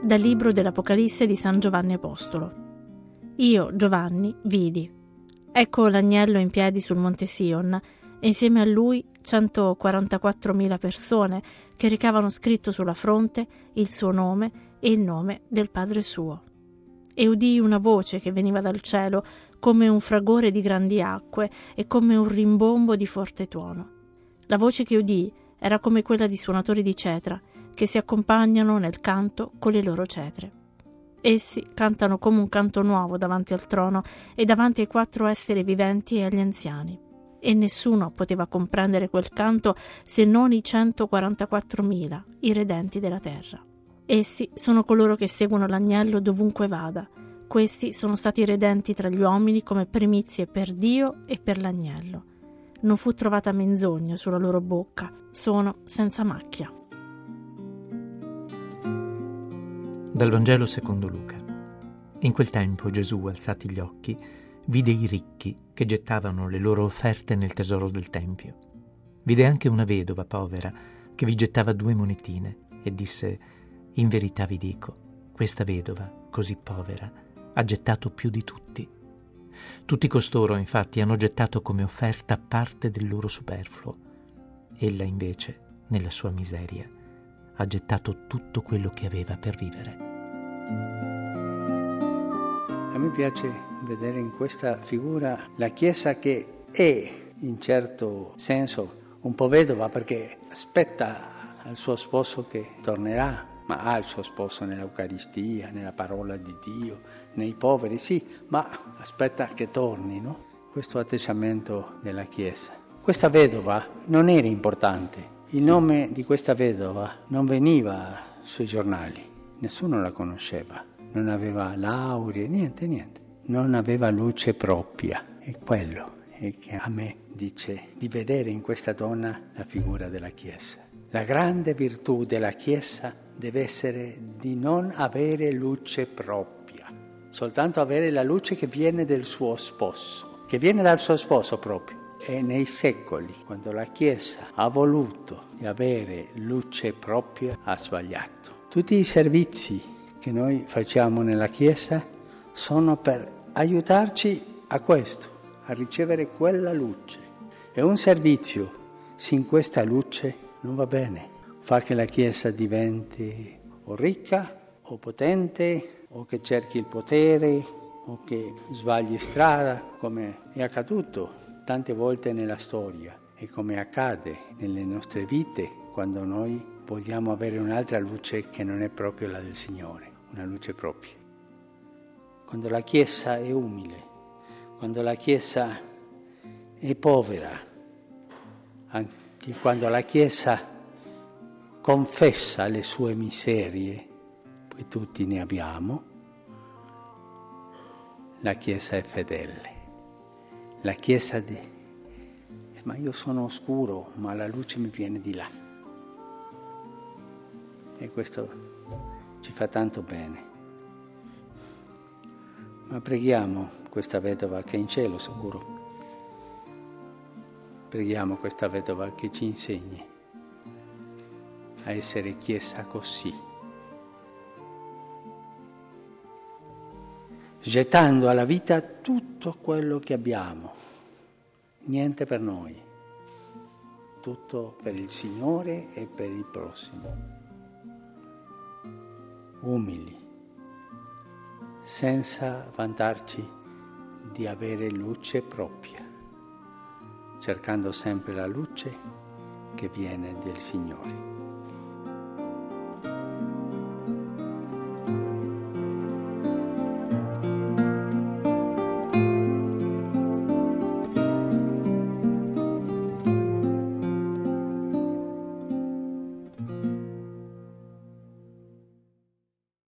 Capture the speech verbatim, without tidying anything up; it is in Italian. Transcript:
Dal libro dell'Apocalisse di San Giovanni Apostolo. Io, Giovanni, vidi. Ecco l'agnello in piedi sul monte Sion, e insieme a lui centoquarantaquattromila persone che recavano scritto sulla fronte il suo nome e il nome del Padre suo. E udii una voce che veniva dal cielo come un fragore di grandi acque e come un rimbombo di forte tuono. La voce che udii era come quella di suonatori di cetra che si accompagnano nel canto con le loro cetre. Essi cantano come un canto nuovo davanti al trono e davanti ai quattro esseri viventi e agli anziani. E nessuno poteva comprendere quel canto se non i centoquarantaquattromila, i redenti della terra. Essi sono coloro che seguono l'agnello dovunque vada. Questi sono stati redenti tra gli uomini come primizie per Dio e per l'agnello. Non fu trovata menzogna sulla loro bocca, sono senza macchia. Dal Vangelo secondo Luca. In quel tempo Gesù, alzati gli occhi, vide i ricchi che gettavano le loro offerte nel tesoro del Tempio. Vide anche una vedova povera che vi gettava due monetine e disse: in verità vi dico, questa vedova, così povera, ha gettato più di tutti. Tutti costoro, infatti, hanno gettato come offerta parte del loro superfluo. Ella, invece, nella sua miseria, ha gettato tutto quello che aveva per vivere. A me piace vedere in questa figura la Chiesa che è, in certo senso, un po' vedova perché aspetta al suo sposo che tornerà, ma ha il suo sposo nell'Eucaristia, nella parola di Dio, nei poveri, sì, ma aspetta che torni, no? Questo atteggiamento della Chiesa. Questa vedova non era importante. Il nome di questa vedova non veniva sui giornali, nessuno la conosceva, non aveva lauree, niente, niente. Non aveva luce propria, è quello e che a me dice di vedere in questa donna la figura della Chiesa. La grande virtù della Chiesa deve essere di non avere luce propria, soltanto avere la luce che viene del suo sposo, che viene dal suo sposo proprio. E nei secoli, quando la Chiesa ha voluto di avere luce propria, ha sbagliato. Tutti i servizi che noi facciamo nella Chiesa sono per aiutarci a questo, a ricevere quella luce. E un servizio sin questa luce non va bene. Fa che la Chiesa diventi o ricca o potente o che cerchi il potere o che sbagli strada, come è accaduto tante volte nella storia e come accade nelle nostre vite quando noi vogliamo avere un'altra luce che non è proprio la del Signore, una luce propria. Quando la Chiesa è umile, quando la Chiesa è povera, anche quando la Chiesa confessa le sue miserie, che tutti ne abbiamo, la Chiesa è fedele. La Chiesa di... ma io sono oscuro, ma la luce mi viene di là. E questo ci fa tanto bene. Ma preghiamo questa vedova che è in cielo sicuro. Preghiamo questa vedova che ci insegni a essere Chiesa così. Gettando alla vita tutto quello che abbiamo, niente per noi, tutto per il Signore e per il prossimo. Umili, senza vantarci di avere luce propria, cercando sempre la luce che viene del Signore.